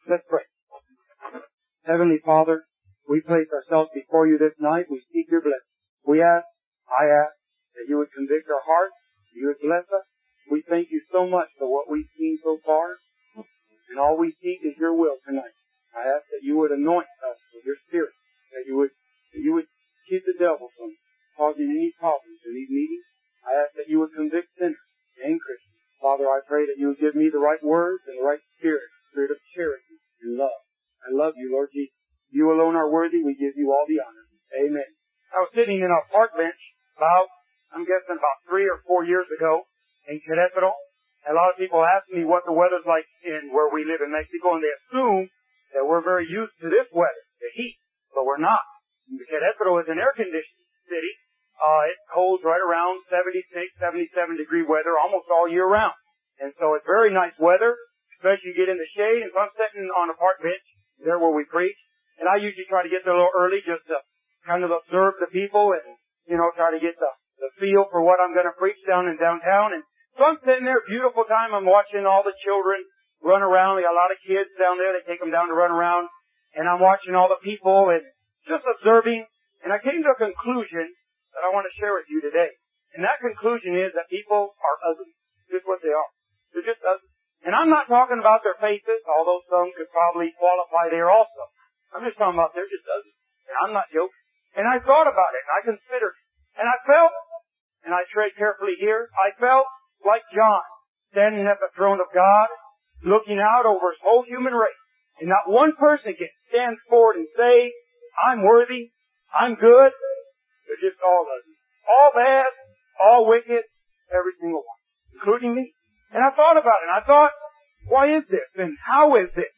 Let's pray. Heavenly Father, we place ourselves before you this night. We seek your blessing. I ask that you would convict our hearts, that you would bless us. We thank you so much for what we've seen so far. And all we seek is your will tonight. I ask that you would anoint us with your Spirit, that you would keep the devil from causing any problems in these meetings. I ask that you would convict sinners and Christians. Father, I pray that you would give me the right words and the right spirit of charity and love. I love you, Lord Jesus. You alone are worthy. We give you all the honor. Amen. I was sitting in a park bench I'm guessing about 3 or 4 years ago in Querétaro. A lot of people ask me what the weather's like in where we live in Mexico, and they assume that we're very used to this weather, the heat, but we're not. Querétaro is an air-conditioned city. It holds right around 76, 77 degree weather almost all year round. And so it's very nice weather, especially you get in the shade. And so I'm sitting on a park bench there where we preach, and I usually try to get there a little early just to kind of observe the people and, try to get the feel for what I'm going to preach down in downtown. And so I'm sitting there, beautiful time. I'm watching all the children run around. We got a lot of kids down there. They take them down to run around. And I'm watching all the people and just observing. And I came to a conclusion that I want to share with you today. And that conclusion is that people are ugly. Just what they are. They're just ugly. And I'm not talking about their faces, although some could probably qualify there also. I'm just talking about they're just ugly. And I'm not joking. And I thought about it, and I considered it. And I felt, and I tread carefully here, I felt like John, standing at the throne of God, looking out over his whole human race. And not one person can stand forward and say, I'm worthy, I'm good. They're just all ugly. All bad, all wicked, every single one, including me. And I thought about it, and I thought, why is this? And how is this?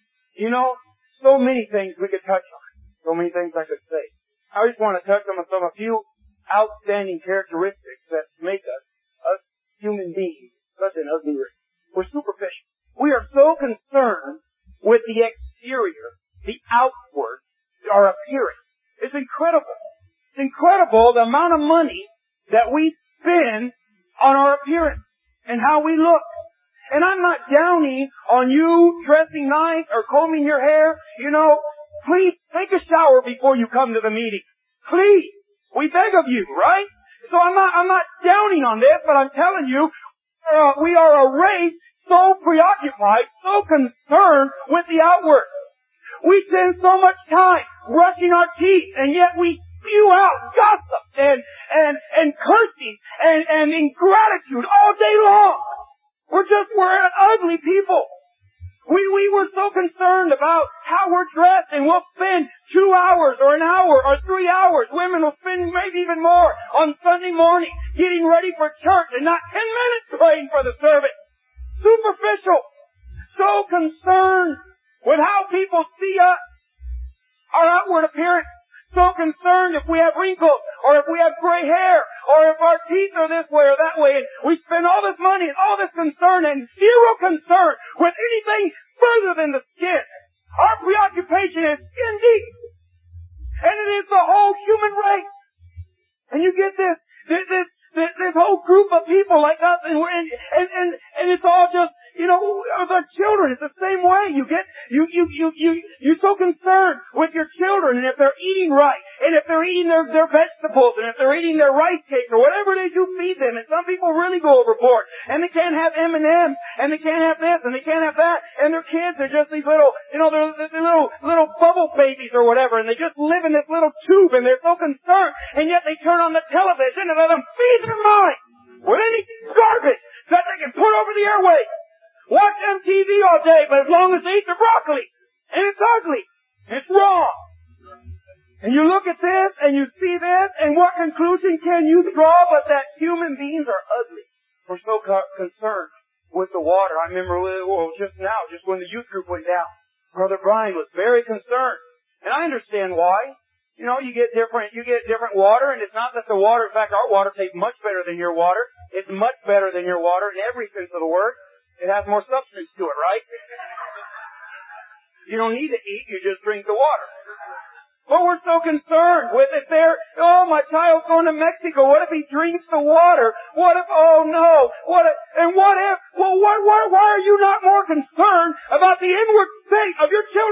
So many things we could touch on. So many things I could say. I just want to touch on a few outstanding characteristics that make us human beings, such an ugly race. We're superficial. We are so concerned with the exterior, the outward, our appearance. It's incredible. It's incredible the amount of money that we spend on our appearance and how we look. And I'm not downing on you dressing nice or combing your hair. Please take a shower before you come to the meeting. Please. We beg of you, right? So I'm not downing on this, but I'm telling you, we are a race so preoccupied, so concerned with the outward. We spend so much time brushing our teeth, and yet we spew out gossip and cursing and ingratitude all day long. We're an ugly people. We were so concerned about how we're dressed, and we'll spend 2 hours or an hour or 3 hours. Women will spend maybe even more on Sunday morning getting ready for church and not 10 minutes praying for the service. Superficial. So concerned with how people see us, our outward appearance. So concerned if we have wrinkles, or if we have gray hair, or if our teeth are this way or that way, and we spend all this money and all this concern and zero concern with anything further than the skin. Our preoccupation is skin deep. And it is the whole human race. And you get this whole group of people like us, and it's all just, the children, it's the same way. You're so concerned with your children, and if they're eating right, and if they're eating their vegetables, and if they're eating their rice cakes, or whatever it is you feed them, and some people really go overboard, and they can't have M&Ms, and they can't have this, and they can't have that, and their kids are just these little, they're little bubble babies or whatever, and they just live in this little tube, and they're so concerned, and yet they turn on the television and let them feed their mind with any garbage that they can put over the airwaves. Watch MTV all day, but as long as they eat their broccoli. And it's ugly. It's wrong. And you look at this, and you see this, and what conclusion can you draw but that human beings are ugly? We're so concerned with the water. I remember, just when the youth group went down, Brother Brian was very concerned. And I understand why. You get different water, and it's not that the water, in fact, our water tastes much better than your water. It's much better than your water in every sense of the word. It has more substance to it, right? You don't need to eat, you just drink the water. But we're so concerned with it there. My child's going to Mexico. What if he drinks the water? What if, why are you not more concerned about the inward state of your children?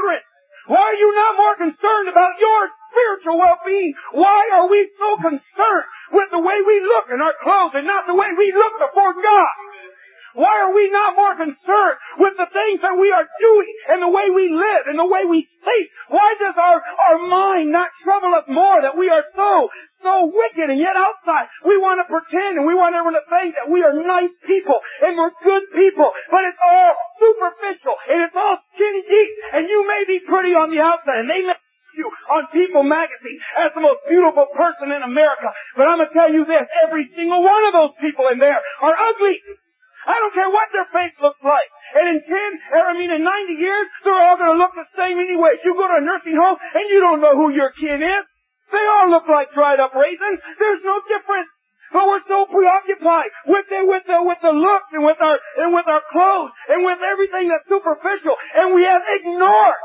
and the way we live and the way we think? Why does our mind not trouble us more that we are so wicked, and yet outside we want to pretend and we want everyone to think that we are nice people and we're good people, but it's all superficial and it's all skinny deep, and you may be pretty on the outside and they may you on People magazine as the most beautiful person in America, but I'm going to tell you this, every single one of those people in there are ugly. I don't care what their face looks like. And in 90 years, they're all going to look the same anyway. You go to a nursing home and you don't know who your kin is. They all look like dried up raisins. There's no difference. But we're so preoccupied with the looks and with our clothes and with everything that's superficial, and we have ignored.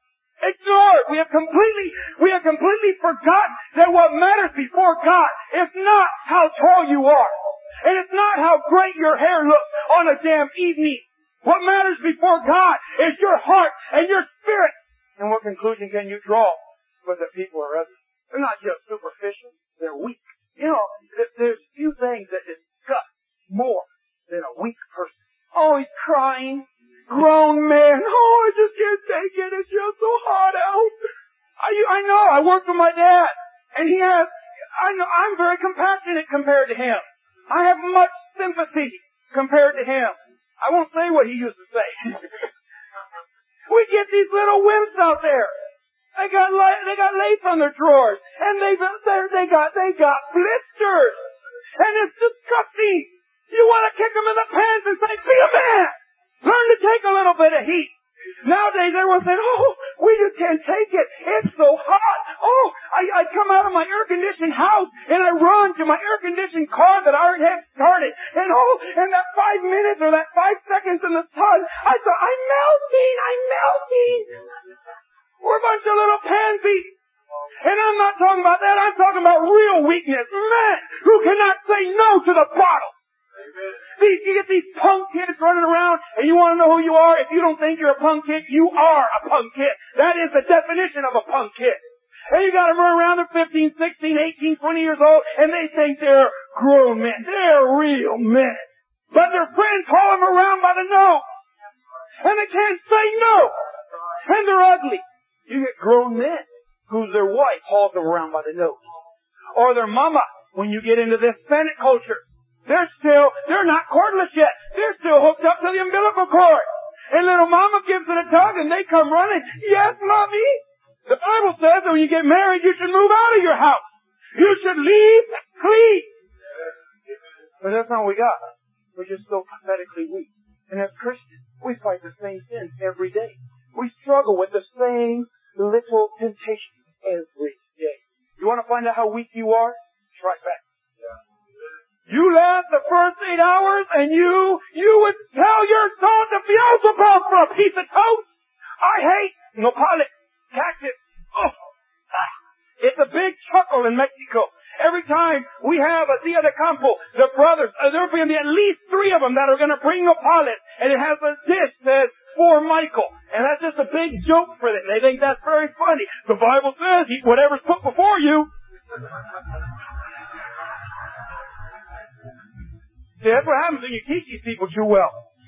We have completely forgotten that what matters before God is not how tall you are. And it's not how great your hair looks on a damn evening. What matters before God is your heart and your spirit. And what conclusion can you draw? But that people are ugly. They're not just superficial, they're weak. You know, there's few things that disgust more than a weak person. Oh, he's crying. Grown man. Oh, I just can't take it. It's just so hot out. I know. I work with my dad. And I'm very compassionate compared to him. I have much sympathy compared to him. I won't say what he used to say. We get these little wimps out there. They got lace on their drawers. And they got blisters. And it's disgusting. You want to kick them in the pants and say, be a man. Learn to take a little bit of heat. Nowadays everyone said, oh, we just can't take it. It's so hot. Oh, I come out of my air-conditioned house and I run to my air-conditioned car that I already had started. And in that 5 minutes or that 5 seconds in the sun, I thought, I'm melting. We're a bunch of little pansies. And I'm not talking about that. I'm talking about real weakness. Men who cannot say no to the bottle. You get these punk kids running around, and you want to know who you are? If you don't think you're a punk kid, you are a punk kid. That is the definition of a punk kid. And you got them running around, they're 15, 16, 18, 20 years old, and they think they're grown men. They're real men. But their friends haul them around by the nose. And they can't say no. And they're ugly. You get grown men whose their wife hauls them around by the nose. Or their mama, when you get into this Hispanic culture. They're not cordless yet. They're still hooked up to the umbilical cord. And little mama gives it a tug and they come running. Yes, mommy. The Bible says that when you get married, you should move out of your house. You should leave clean. But that's not what we got. We're just so pathetically weak. And as Christians, we fight the same sins every day. We struggle with the same little temptations every day. You want to find out how weak you are? Try back. You last the first 8 hours and you would tell your soul to Beelzebub for a piece of toast. I hate nopales, cactus. It's a big chuckle in Mexico. Every time we have a Dia de Campo, the brothers, there'll be at least 3 of them that are going to bring nopales, and it has a dish that says, for Michael. And that's just a big joke for them. They think that's very funny. The Bible says, eat whatever's put before you. See, that's what happens when you teach these people too well.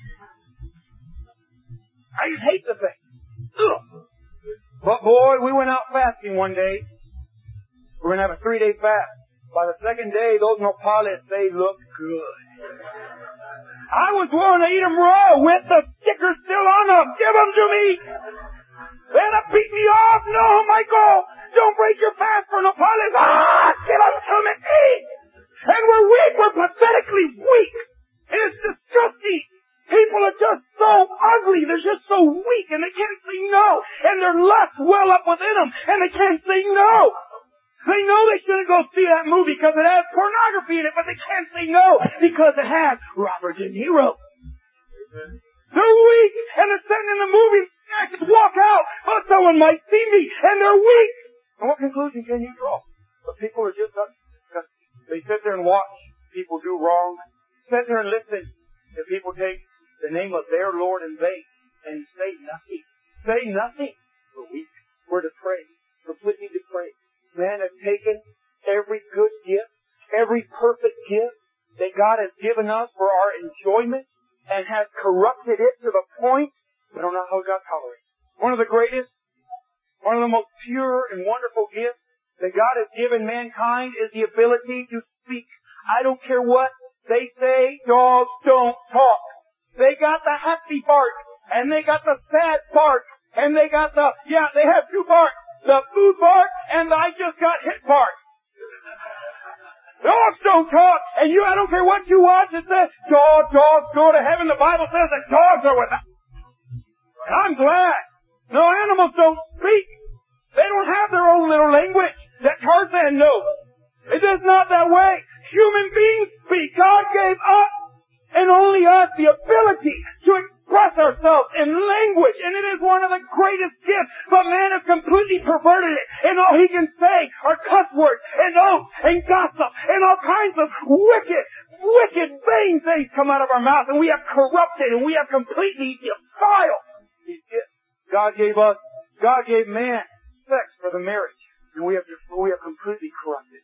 I just hate the thing. Ugh. But boy, we went out fasting one day. We're going to have a 3-day fast. By the second day, those nopales, they look good. I was willing to eat them raw with the sticker still on them. Give them to me. They're going to beat me off. No, Michael, don't break your fast for nopales. Give them to me. And we're weak. We're pathetically weak. And it's disgusting. People are just so ugly. They're just so weak, and they can't say no. And their lusts well up within them, and they can't say no. They know they shouldn't go see that movie because it has pornography in it, but they can't say no because it has Robert De Niro. They're weak, and they're sitting in the movie, and I just walk out. Oh, someone might see me, and they're weak. And what conclusion can you draw? But people are just ugly. They sit there and watch people do wrong. Sit there and listen to people take the name of their Lord in vain and say nothing. Say nothing. We're weak. We're depraved. Completely depraved. Man has taken every good gift, every perfect gift that God has given us for our enjoyment, and has corrupted it to the point We don't know how God tolerates. One of the greatest, one of the most pure and wonderful gifts that God has given mankind is the ability to speak. I don't care what they say, dogs don't talk. They got the happy bark, and they got the sad bark, and they got they have two barks. The food bark and the I just got hit bark. Dogs don't talk, and I don't care what you watch, it says, dogs go to heaven. The Bible says that dogs are without. I'm glad. No, animals don't speak. They don't have their own little language that Tarzan knows. It is not that way. Human beings speak. God gave us and only us the ability to express ourselves in language, and it is one of the greatest gifts. But man has completely perverted it, and all he can say are cuss words and oaths and gossip and all kinds of wicked, vain things come out of our mouth, and we have corrupted and we have completely defiled these gifts. God gave man sex for the marriage, and we have completely corrupted.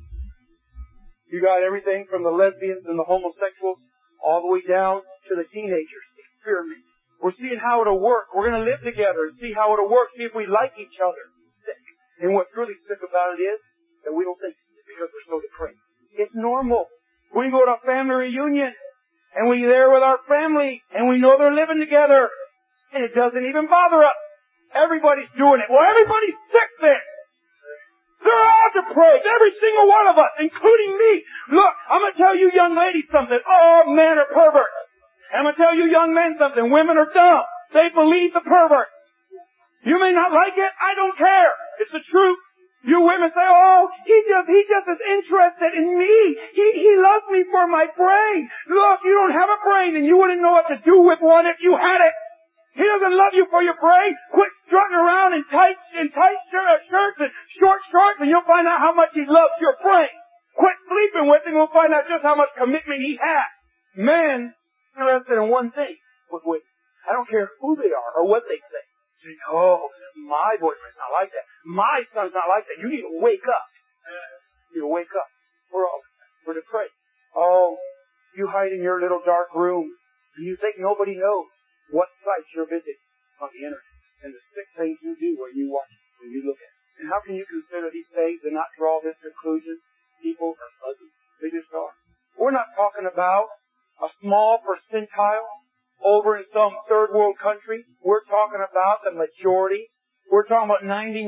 You got everything from the lesbians and the homosexuals all the way down to the teenagers. Experiment. We're seeing how it'll work. We're going to live together and see how it'll work, see if we like each other. And what's really sick about it is that we don't think it's because we're so depraved. It's normal. We go to a family reunion, and we're there with our family, and we know they're living together, and it doesn't even bother us. Everybody's doing it. Well, everybody's sick then. They're all depraved. Every single one of us, including me. Look, I'm going to tell you young ladies something. All men are perverts. I'm going to tell you young men something. Women are dumb. They believe the pervert. You may not like it. I don't care. It's the truth. You women say, oh, he just is interested in me. He loves me for my brain. Look, you don't have a brain, and you wouldn't know what to do with one if you had it. He doesn't love you for your brain. Quit strutting around in tight shirts and short shorts, and you'll find out how much he loves your brain. Quit sleeping with him, we'll find out just how much commitment he has. Men are interested in one thing with women. I don't care who they are or what they say. Say, oh, my boyfriend's not like that. My son's not like that. You need to wake up. You need to wake up. We're depraved. Oh, you hide in your little dark room, and you think nobody knows what sites you're visiting on the internet and the sick things you do when you watch, when you look at it. And how can you consider these things and not draw this conclusion? People are ugly. They just are. We're not talking about a small percentile over in some third world country. We're talking about the majority. We're talking about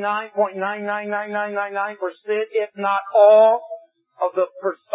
99.99999%, if not all, of the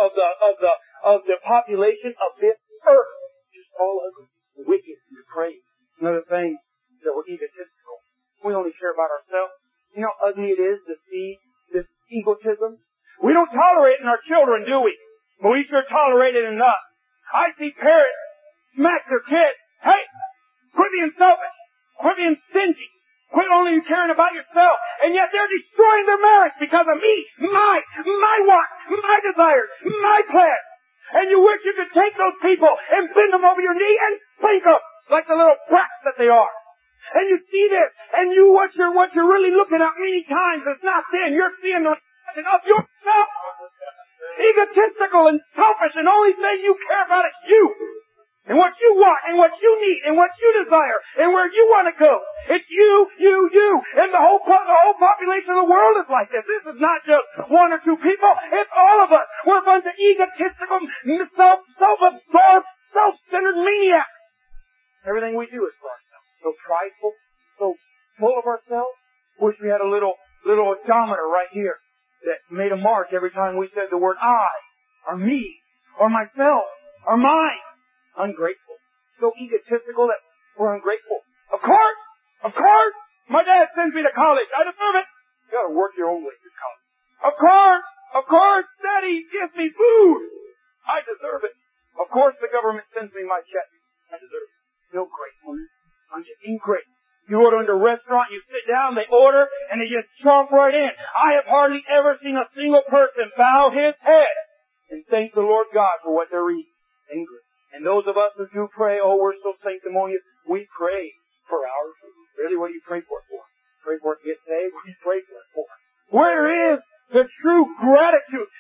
population of this earth. Just all ugly, wicked, and depraved. Another thing, that we're egotistical. We only care about ourselves. You know how ugly it is to see this egotism? We don't tolerate it in our children, do we? But we sure tolerate it in us. I see parents smack their kids. Hey, quit being selfish. Quit being stingy. Quit only caring about yourself. And yet they're destroying their marriage because of me, my wants, my desires, my plans. And you wish you could take those people and bend them over your knee and spank them like the little brats that they are. And you see this, and what you're really looking at many times is not them. You're seeing the reflection of yourself. Egotistical and selfish, and only thing you care about is you. And what you want, and what you need, and what you desire, and where you want to go. It's you. And the whole population of the world is like this. This is not just one or two people. It's all of us. We're a bunch of egotistical, self-absorbed, self-centered maniacs. Everything we do is for ourselves. So prideful, so full of ourselves. Wish we had a little odometer right here that made a mark every time we said the word I, or me, or myself, or mine. Ungrateful. So egotistical that we're ungrateful. Of course! My dad sends me to college. I deserve it. You gotta work your own way to college. Of course! Daddy gives me food. I deserve it. Of course the government sends me my check. I deserve it. No gratefulness. I'm just ingrateful. You order into a restaurant, you sit down, they order, and they just chomp right in. I have hardly ever seen a single person bow his head and thank the Lord God for what they're eating. Ingrateful. And those of us who do pray, oh, we're so sanctimonious, we pray for our food. Really, what do you pray for it for? Pray for it to get saved? What do you pray for it for? Where is the true gratitude?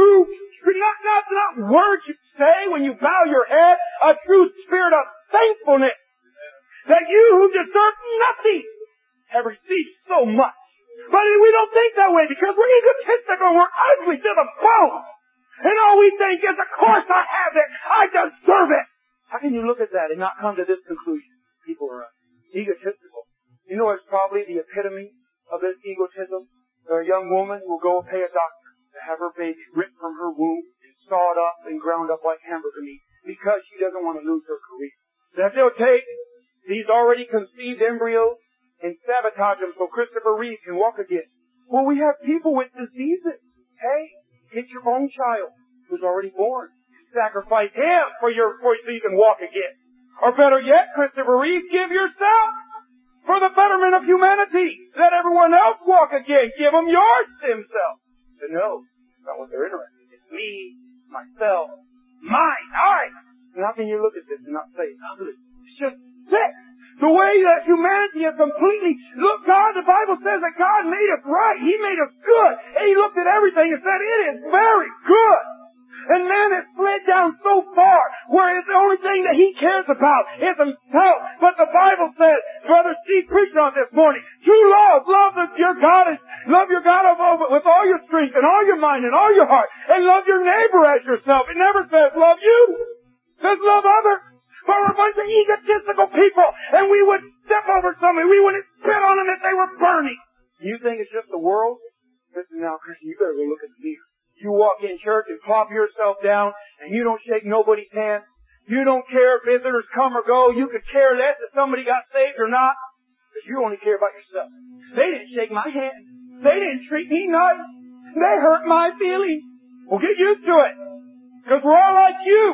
Not words you say when you bow your head, a true spirit of thankfulness. That you who just I've received so much. But we don't think that way because we're egotistical and we're ugly to the bone. And all we think is, of course I have it. I deserve it. How can you look at that and not come to this conclusion? People are egotistical. You know it's probably the epitome of this egotism? A young woman will go pay a doctor to have her baby ripped from her womb and sawed up and ground up like hamburger meat because she doesn't want to lose her career. That they'll take these already conceived embryos and sabotage them so Christopher Reeve can walk again. Well, we have people with diseases. Hey, get your own child who's already born. Sacrifice him so you can walk again. Or better yet, Christopher Reeve, give yourself for the betterment of humanity. Let everyone else walk again. Give them your stem cells. But no, that's not what they're interested in. It's me, myself, mine, I. And how can you look at this and not say it's ugly? It's just sick. The way that humanity is completely... Look, God, the Bible says that God made us right. He made us good. And He looked at everything and said, it is very good. And man has slid down so far where the only thing that he cares about is himself. But the Bible says, Brother Steve preached on this morning, true love your God with all your strength and all your mind and all your heart, and love your neighbor as yourself. It never says love you. It says love others. But we're a bunch of egotistical people, and we would step over somebody. We wouldn't spit on them if they were burning. You think it's just the world? Listen now, Christian, you better go look at the mirror. You walk in church and plop yourself down and you don't shake nobody's hand. You don't care if visitors come or go. You could care less if somebody got saved or not. Because you only care about yourself. They didn't shake my hand. They didn't treat me nice. They hurt my feelings. Well, get used to it. Because we're all like you.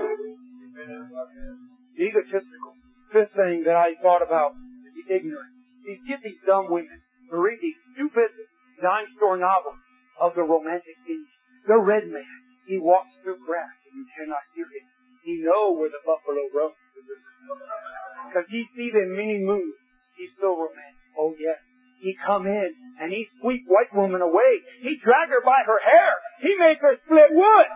Egotistical. Fifth thing that I thought about is the ignorant. These get these dumb women to read these stupid dime store novels of the romantic age. The red man, he walks through grass and you cannot hear him. He knows where the buffalo roams. Because he sees in many moods. He's so romantic. Oh yes. He come in and he sweep white woman away. He drag her by her hair. He make her split wood.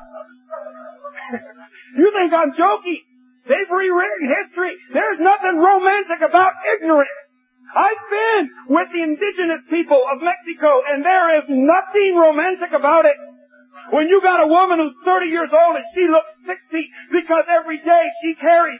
You think I'm joking? They've rewritten history. There's nothing romantic about ignorance. I've been with the indigenous people of Mexico and there is nothing romantic about it. When you got a woman who's 30 years old and she looks 60 because every day she carries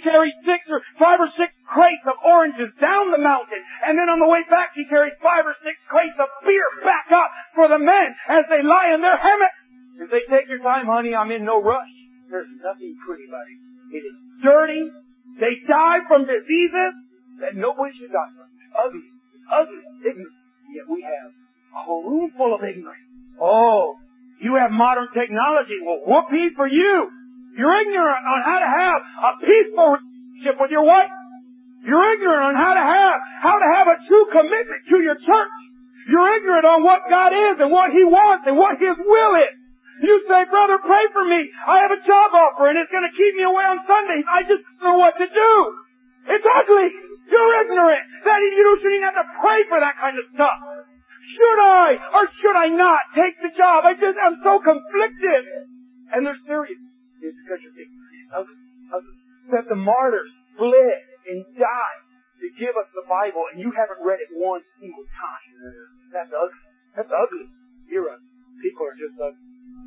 5 or 6 crates of oranges down the mountain, and then on the way back she carries 5 or 6 crates of beer back up for the men as they lie in their hammock. If they take your time, honey, I'm in no rush. There's nothing pretty about it. It is dirty. They die from diseases that nobody should die from. It's ugly. It's ugly. Ignorant. Yet we have a whole room full of ignorance. Oh, you have modern technology. Well, whoopee for you. You're ignorant on how to have a peaceful relationship with your wife. You're ignorant on how to have a true commitment to your church. You're ignorant on what God is and what He wants and what His will is. You say, brother, pray for me. I have a job offer and it's going to keep me away on Sundays. I just don't know what to do. It's ugly. You're ignorant. That you shouldn't even have to pray for that kind of stuff. Should I or should I not take the job? I'm so conflicted. And they're serious. It's because you're ignorant. That the martyrs fled and died to give us the Bible and you haven't read it one single time. That's ugly. That's ugly. You're ugly. People are just ugly.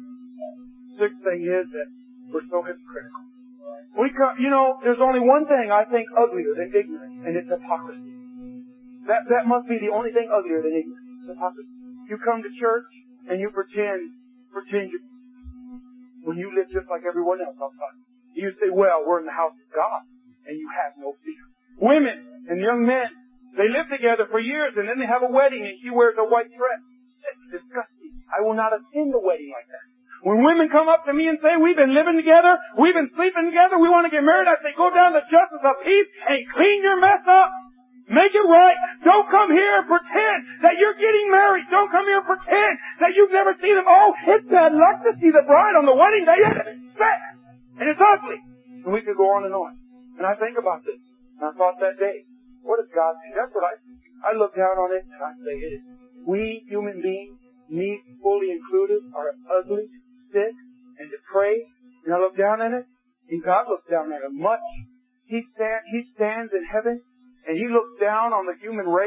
Sixth thing is that we're so hypocritical. There's only one thing I think uglier than ignorance, and it's hypocrisy. That must be the only thing uglier than ignorance. Hypocrisy. You come to church and you pretend you, when you live just like everyone else outside. You say, well, we're in the house of God, and you have no fear. Women and young men, they live together for years, and then they have a wedding, and she wears a white dress. It's disgusting. I will not attend a wedding like that. When women come up to me and say, we've been living together, we've been sleeping together, we want to get married, I say, go down to Justice of Peace and clean your mess up. Make it right. Don't come here and pretend that you're getting married. Don't come here and pretend that you've never seen them. Oh, it's bad luck to see the bride on the wedding day. It's bad. And it's ugly. And we could go on and on. And I think about this. And I thought that day, what does God do? That's what I look down on it and I say it is. We human beings, me fully included, are ugly, sick, and depraved. And I look down on it, and God looks down at it much. He stands in heaven, and He looks down on the human race,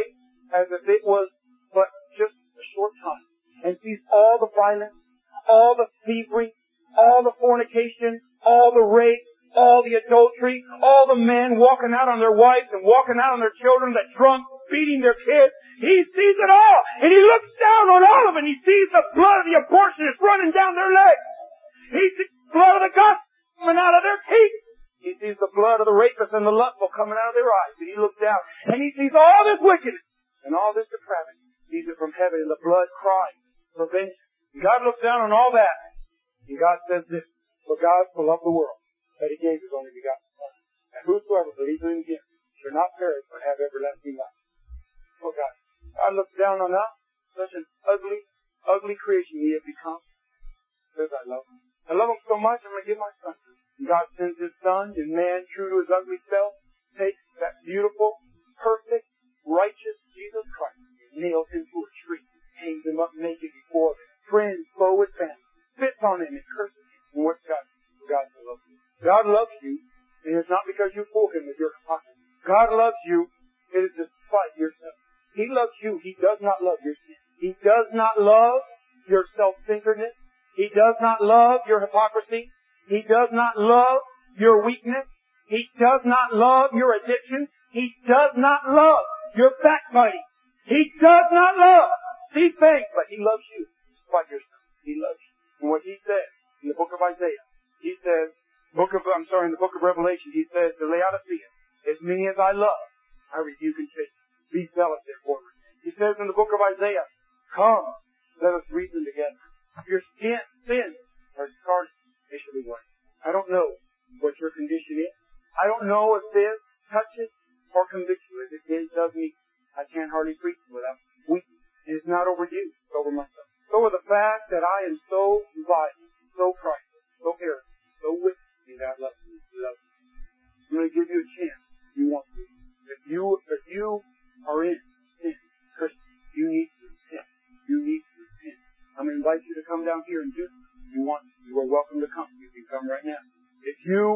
as if it was but just a short time, and sees all the violence, all the thievery, all the fornication, all the rape, all the adultery, all the men walking out on their wives and walking out on their children, that drunk, beating their kids. He sees it all, and he looks down on all of it, and he sees the blood of the abortionists running down their legs. He sees the blood of the gospel coming out of their teeth. He sees the blood of the rapists and the lustful coming out of their eyes. And he looks down, and he sees all this wickedness and all this depravity. He sees it from heaven, and the blood crying for vengeance. And God looks down on all that, and God says this: for God so loved the world that He gave His only begotten Son, and whosoever believes in Him shall not perish but have everlasting life. Oh God looks down on us, such an ugly, ugly creation we have become. Says, I love Him. I love Him so much, I'm going to give my Son. And God sends His Son, and man, true to his ugly self, takes that beautiful, perfect, righteous Jesus Christ, and nails Him to a tree, hangs Him up naked before friends, foe, and family, spits on Him and curses Him. And what's God? God loves you. God loves you, and it's not because you fool Him with your hypocrisy. God loves you, it is despite yourself. He loves you. He does not love your sin. He does not love your self-centeredness. He does not love your hypocrisy. He does not love your weakness. He does not love your addiction. He does not love your backbiting. He does not love these things, but He loves you despite yourself. He loves you. And what He says in the book of Isaiah, He says, in the book of Revelation, He says to Laodicea, as many as I love, I rebuke and chasten. Be zealous, therefore. He says in the book of Isaiah, come, let us reason together. Your sins are scarlet, they shall be white. I don't know what your condition is. I don't know if this touches or convicts you. As it does me, I can't hardly preach without weeping. And it's not over you, it's over myself. It's over the fact that I am so vile, so prideful, so arrogant, so wicked, and God loves me. He loves me. I'm going to give you a chance if you want to. If you are in sin, Christian, you need to repent. You need to repent. I'm going to invite you to come down here and do this. If you want to, you are welcome to come. You can come right now. If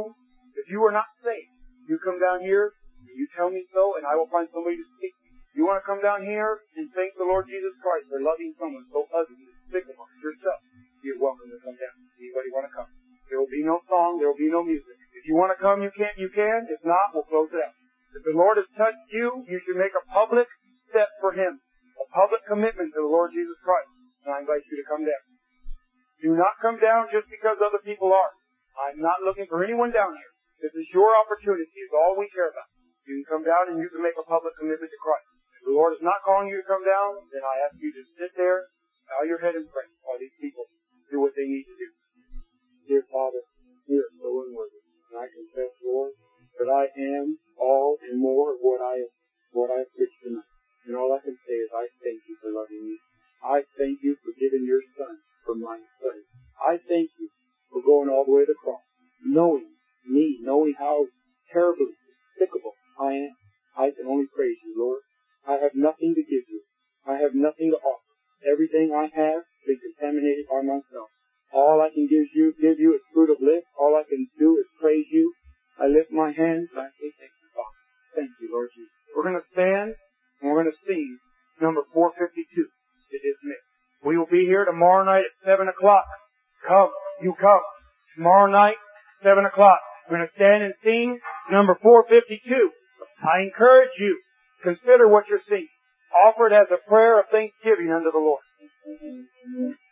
you are not saved, you come down here and you tell me so, and I will find somebody to speak to you. You want to come down here and thank the Lord Jesus Christ for loving someone so ugly and despicable as yourself, you're welcome to come down. Anybody want to come? There will be no song. There will be no music. If you want to come, you can. If not, we'll close it out. If the Lord has touched you, you should make a public step for Him. A public commitment to the Lord Jesus Christ. And I invite you to come down. Do not come down just because other people are. I'm not looking for anyone down here. This is your opportunity. It's all we care about. You can come down and you can make a public commitment to Christ. If the Lord is not calling you to come down, then I ask you to sit there, bow your head and pray while these people do what they need to do. Dear Father, you are so unworthy. And I confess, Lord, that I am all and more of what I have preached tonight. And all I can say is I thank you for loving me. I thank you for giving your Son for my sake. I thank you for going all the way to the cross, knowing how terribly despicable I am. I can only praise you, Lord. I have nothing to give you. I have nothing to offer. Everything I have is contaminated by myself. All I can give you is fruit of lips. All I can do is praise you. I lift my hands and I say thank you, Father. Thank you, Lord Jesus. We're going to stand and we're going to sing number 452 to dismiss. We will be here tomorrow night at 7 o'clock. Come, you come. Tomorrow night, 7 o'clock. We're going to stand and sing number 452. I encourage you, consider what you're singing. Offer it as a prayer of thanksgiving unto the Lord.